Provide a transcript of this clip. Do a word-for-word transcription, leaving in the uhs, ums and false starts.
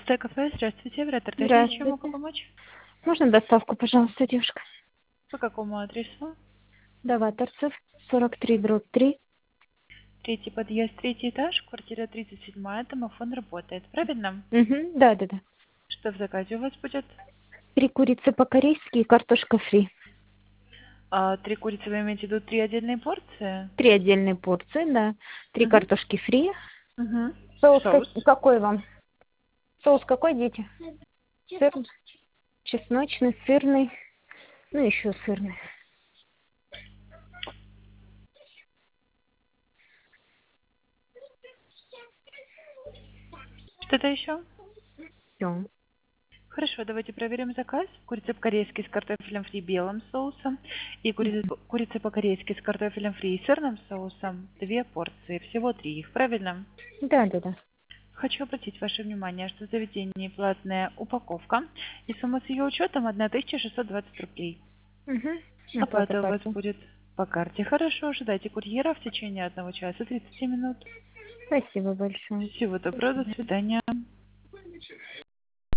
пятнадцатое кафе. Здравствуйте, оператор Дарья. Чем могу Здравствуйте. помочь? Можно доставку, пожалуйста, девушка? По какому адресу? Даваторцев, сорок три, дробь три. Третий подъезд, третий этаж, квартира тридцать семь, домофон работает. Правильно? Угу, да, да, да. Что в заказе у вас будет? Три курицы по-корейски и картошка фри. А, три курицы вы имеете в виду три отдельные порции? Три отдельные порции, да. Три Угу. картошки фри. Угу. Соус Соус. как- какой вам? Соус какой, дети? Сырный, чесночный, сырный. Ну, еще сырный. Что-то еще? Все. Хорошо, давайте проверим заказ. Курица по-корейски с картофелем фри белым соусом и курица, курица по-корейски с картофелем фри и сырным соусом. Две порции, всего три их, правильно? Да, да, да. Хочу обратить ваше внимание, что в заведении платная упаковка и сумма с ее учетом тысяча шестьсот двадцать рублей. Угу. Оплата Оплата у вас карты. будет по карте. Хорошо, ожидайте курьера в течение одного часа тридцати минут. Спасибо большое. Всего До доброго, до свидания. свидания.